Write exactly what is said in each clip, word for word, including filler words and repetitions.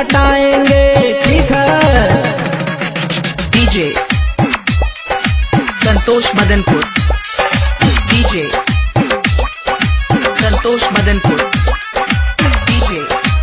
पटाएंगे, ठीक है। DJ Santosh Madanpur, DJ Santosh Madanpur, DJ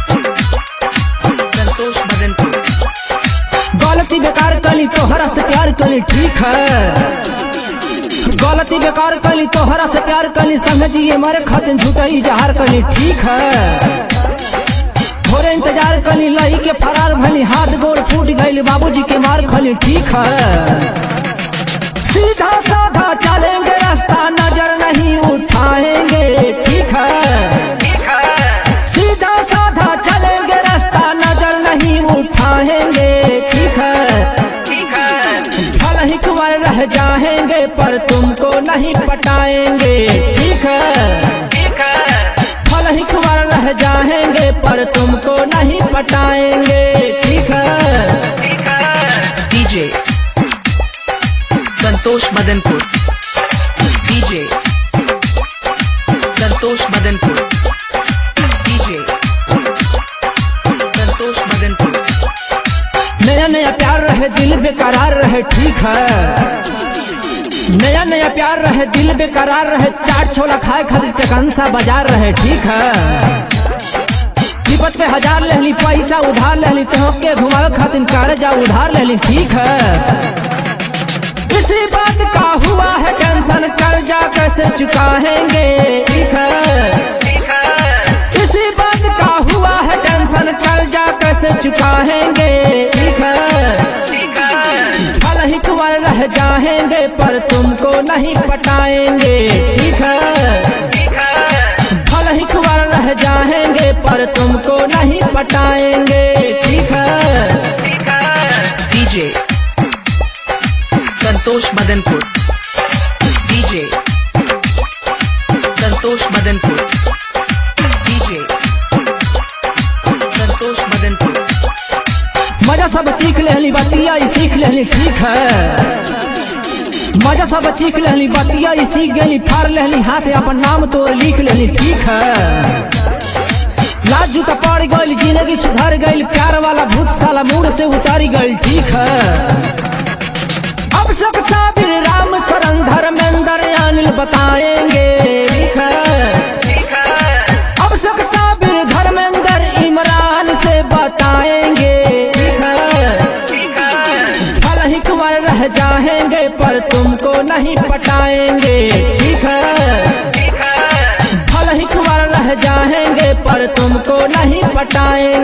Santosh Madanpur. गलती बेकार कली तोहरा से प्यार कली, ठीक है। गलती बेकार कली तोहरा से प्यार कली, समझिए मरे खातिर झूठई जहार कली, ठीक है। थोड़े इंतजार कली लही के फरार भली, हाथ गोड़ फूट गई बाबूजी के मार खली, ठीक है। सीधा साधा चलेंगे रास्ता नजर नहीं उठाएंगे, ठीक है। सीधा साधा चलेंगे रास्ता नजर नहीं उठाएंगे, ठीक है। भले ही कुंवर रह जाएंगे पर तुमको नहीं पटाएंगे, ठीक है। भले ही कुंवर रह जाएंगे पर तुमको नहीं पटाएंगे, ठीक है। DJ Santosh Madanpur, DJ Santosh Madanpur, DJ Santosh Madanpur. नया नया प्यार रहे दिल बेकरार रहे, ठीक है। नया नया प्यार रहे दिल बेकरार रहे, चाट छोला खाए खातिर टेकनसा बाजार रहे, ठीक है। विपत पे हजार लेली पैसा उधार लेली, तो के घुमावे खातिर कर्जा उधार लेली, ठीक है। इसी बात का हुआ है टेंशन, कर्जा कैसे चुकाएंगे, ठीक है। इसी बात का हुआ है टेंशन, कर्जा कैसे चुकाएंगे, ठीक है। भले ही कुंवर रह जाएंगे पर तुमको नहीं पटाएंगे, ठीक है। भले ही कुंवर रह जाएंगे पर तुमको नहीं पटाएंगे, ठीक है। DJ Santosh Madanpur, DJ Santosh Madanpur, DJ Santosh Madanpur. मजा सब चीख लेली बतिया सीख लेली, ठीक है। मजा सब चीख लेली बतिया सीख गेली, फाड़ लेली हाथ अपन नाम तो लिख लेली, ठीक है। लाज जूता पड़ गई जिंदगी सुधर गई, प्यार वाला भूत साला मूड से उतारी गई, ठीक है। अब सब साबिर राम शरण धर्मेंद्र अनिल बताएंगे, ठीक है। अब सब साबिर धर्मेंद्र इमरान से बताएंगे, ठीक है। भले ही कुंवर रह जाएंगे पर तुमको नहीं पटाएंगे, ठीक है। भले ही कुंवर रह जाएंगे पर तुमको नहीं पटाएंगे।